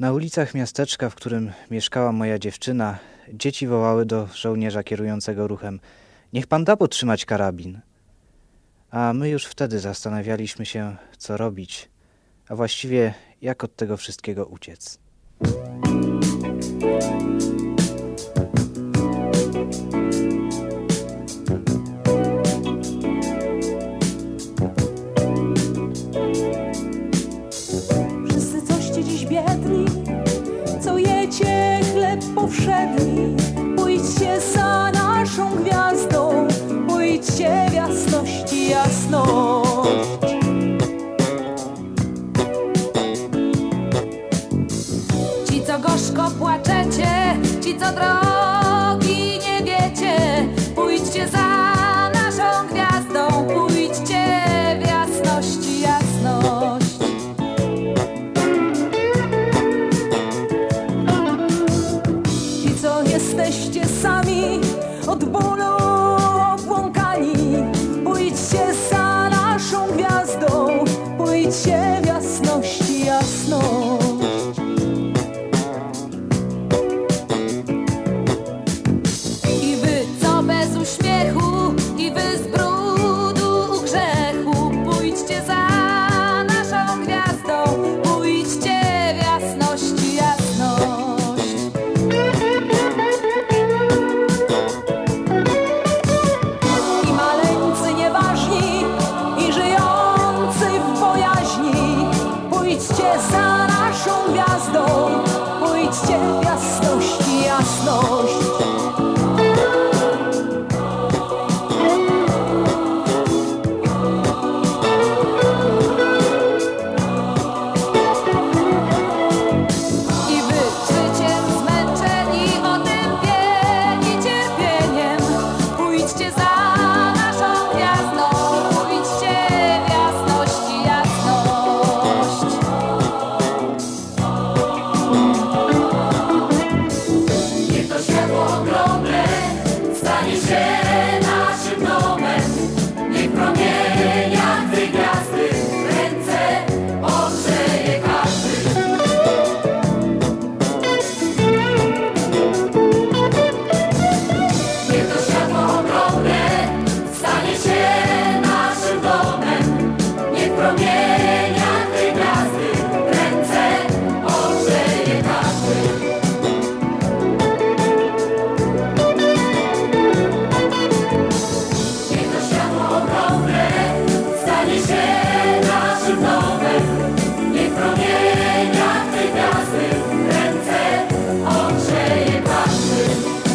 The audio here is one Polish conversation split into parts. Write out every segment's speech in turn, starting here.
Na ulicach miasteczka, w którym mieszkała moja dziewczyna, dzieci wołały do żołnierza kierującego ruchem: „Niech pan da podtrzymać karabin”. A my już wtedy zastanawialiśmy się, co robić, a właściwie jak od tego wszystkiego uciec. Wszyscy coście dziś biedni, co jecie chleb powszedni, pójdźcie za naszą gwiazdą, pójdźcie w jasności jasność. Ci, co gorzko płaczecie, ci, co drogi nie wiecie, pójdźcie za naszą gwiazdą, pójdźcie w jasności jasność. Ci, co jesteście sami, od bólu obłąkani, pójdźcie za naszą gwiazdą, pójdźcie w jasności jasność. I wy, co bez uśmiechu, i wy z brudu u grzechu, pójdźcie za naszą gwiazdą, pójdźcie w jasności jasność. I maleńcy nieważni, i żyjący w bojaźni, pójdźcie za naszą gwiazdą, pójdźcie w jasności jasność. I wy, życiem zmęczeni, otępieni cierpieniem, pójdźcie za naszą gwiazdą, pójdźcie w jasności jasność. Niech to światło ogromne stanie się naszym domem, niech promienia tej gwiazdy ręce ogrzeje każdy. Niech to światło ogromne stanie się naszym domem, niech promienia tej gwiazdy ręce ogrzeje każdy. Niech to światło ogromne stanie się naszym domem, niech promienia tej gwiazdy ręce ogrzeje każdy.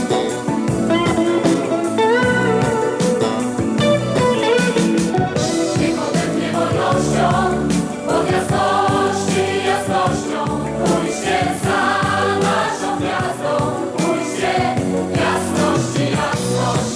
Niech odetchnie wolnością, pod jasności jasnością, pójdźcie za naszą gwiazdą, pójdźcie w jasności jasność.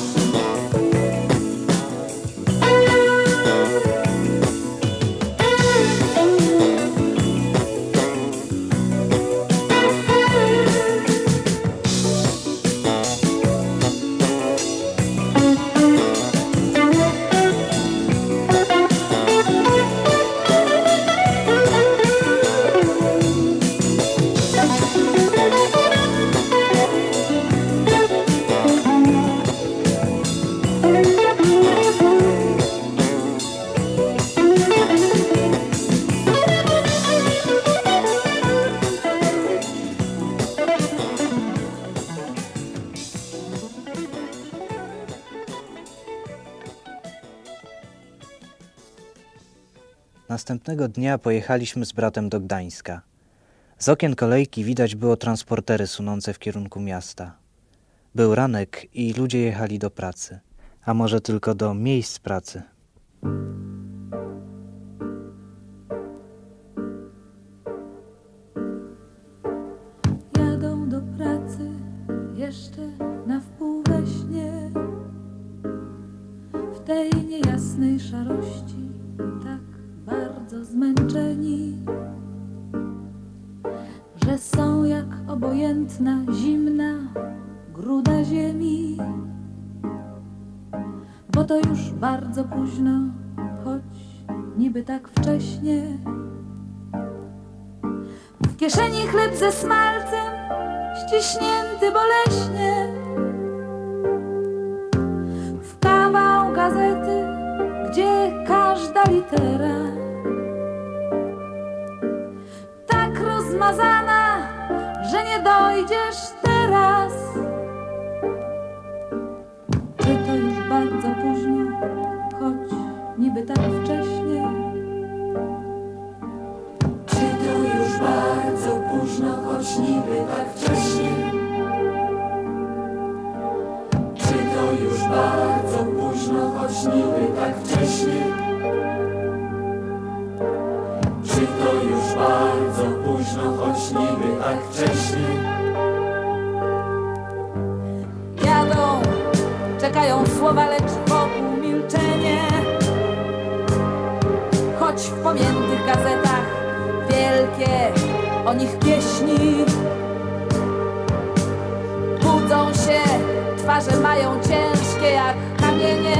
Następnego dnia pojechaliśmy z bratem do Gdańska. Z okien kolejki widać było transportery sunące w kierunku miasta. Był ranek i ludzie jechali do pracy, a może tylko do miejsc pracy. Jadą do pracy jeszcze na wpół we śnie, w tej niejasnej szarości tak bardzo zmęczeni, że są jak obojętna, zimna gruda ziemi. Bo to już bardzo późno, choć niby tak wcześnie. W W kieszeni chleb ze smalcem, ściśnięty boleśnie. W kawał gazety, gdzie każda litera tak rozmazana, że nie dojdziesz teraz. Czy to już bardzo późno, choć niby tak wcześnie? Czy to już bardzo późno, choć niby tak wcześnie? Czy to już bardzo późno, choć niby tak wcześnie? Czy to już bardzo późno, choć niby tak wcześnie? Jadą, czekają słowa, lecz wokół milczenie. Choć w pomiętych gazetach wielkie o nich pieśni. Budzą się, twarze mają ciężkie jak kamienie.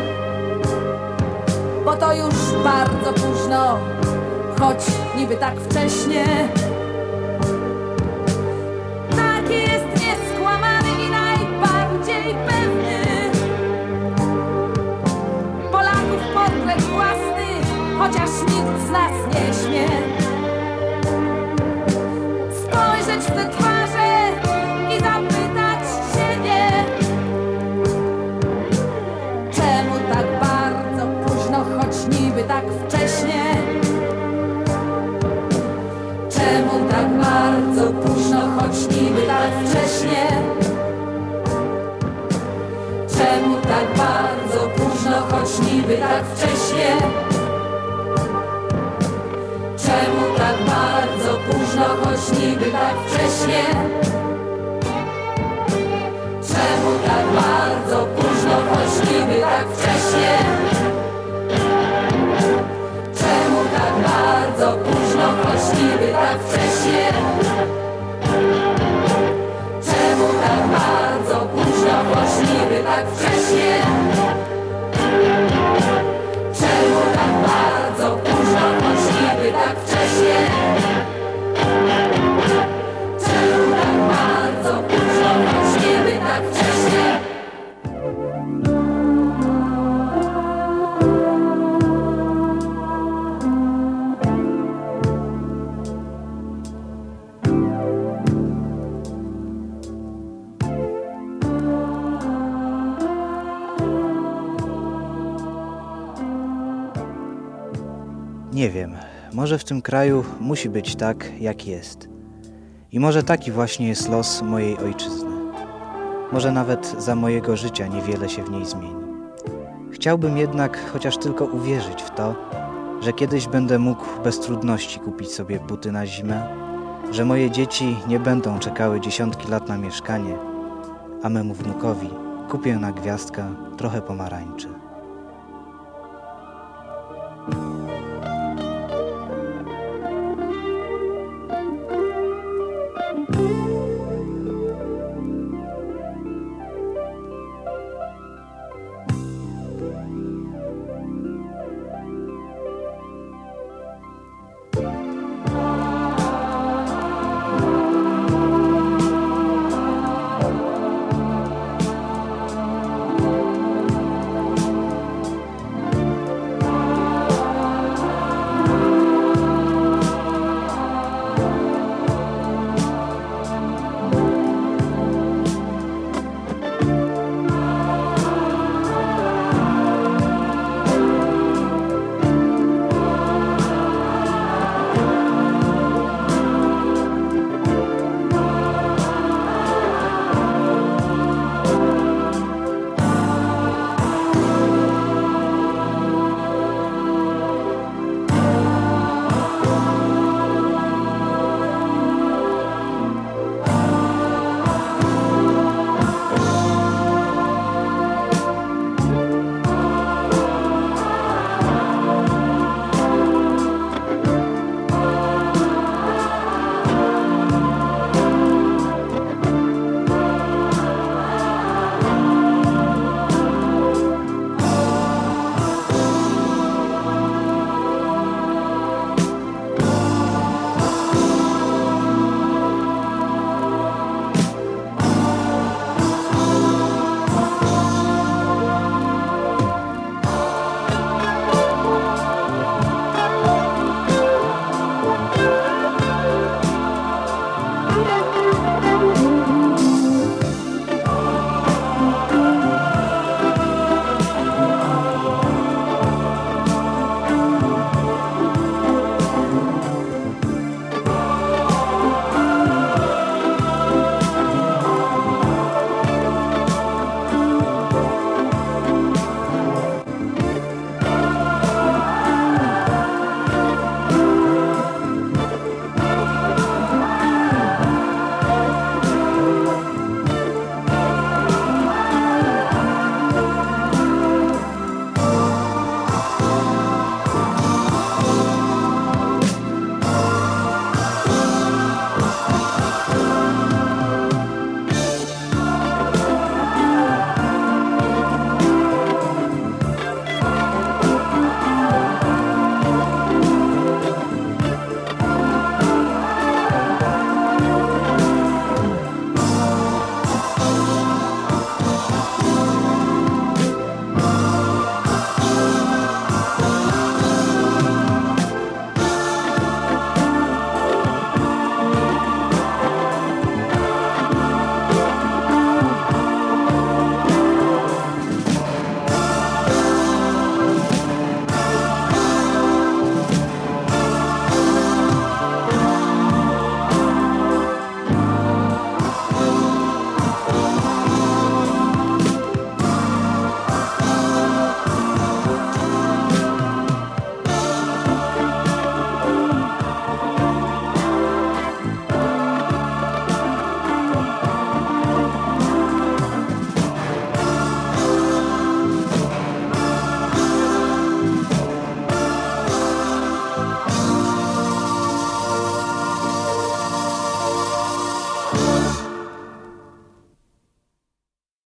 Bo to już bardzo późno, choć niby tak wcześnie. Taki jest nieskłamany i najbardziej pewny Polaków portret własny, chociaż nikt z nas nie śmie spojrzeć w te twarze i zapytać siebie, czemu tak bardzo późno, choć niby tak wcześnie? Czemu tak bardzo późno, choć niby tak wcześnie? Czemu tak bardzo późno, choć niby tak wcześnie? Czemu tak bardzo późno, choć niby tak wcześnie? Czemu tak bardzo późno, choć niby tak wcześnie? Czemu tak bardzo późno, choć niby tak wcześnie? Czemu tak bardzo późno, choć niby tak wcześnie? Czemu tak bardzo późno, choć niby tak wcześnie? Czemu tak bardzo późno, choć niby tak wcześnie? Nie wiem, może w tym kraju musi być tak, jak jest. I może taki właśnie jest los mojej ojczyzny. Może nawet za mojego życia niewiele się w niej zmieni. Chciałbym jednak chociaż tylko uwierzyć w to, że kiedyś będę mógł bez trudności kupić sobie buty na zimę, że moje dzieci nie będą czekały dziesiątki lat na mieszkanie, a memu wnukowi kupię na gwiazdkę trochę pomarańczy.